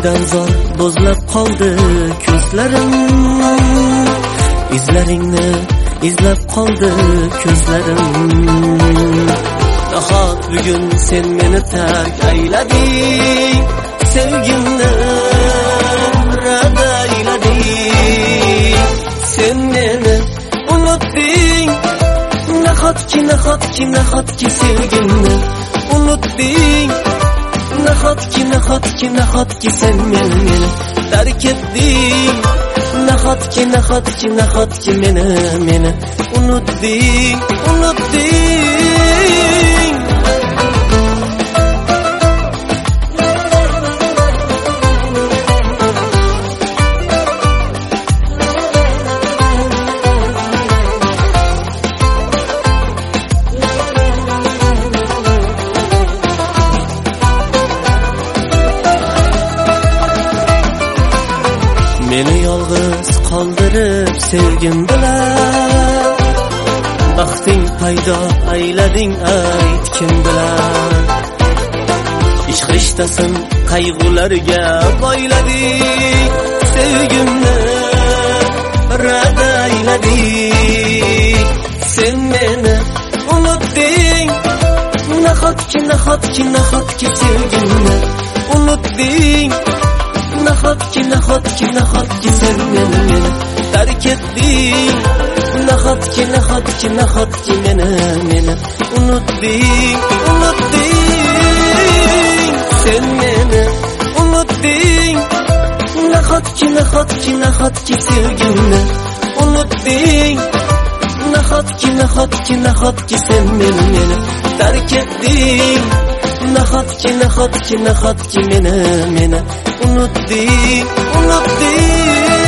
sendan zor bo'zlab qoldi ko'zlarim, izlaringni izlab qoldi ko'zlarim. Nahot bugun sen meni tark aylading, sevgimni rad aylading. Sen meni unutding, nahotki sevgimni unutding. Nahotki sen meni tark etding. Nahotki meni unutding. Meni yolg'iz qoldirib sevgim bilan baxting paydo aylading, ayt kim bilan. Ishq rishtasin qayg'ularga boylading, sevgimni rad aylading. Sen meni unutding, nahotki sevgimni unutding. Nahotki sen meni tark etding. Nahotki meni unutding. Sen meni unutding. Nahotki sevgimni unutding. Nahotki sen meni tark etding. Nahotki meni unutding.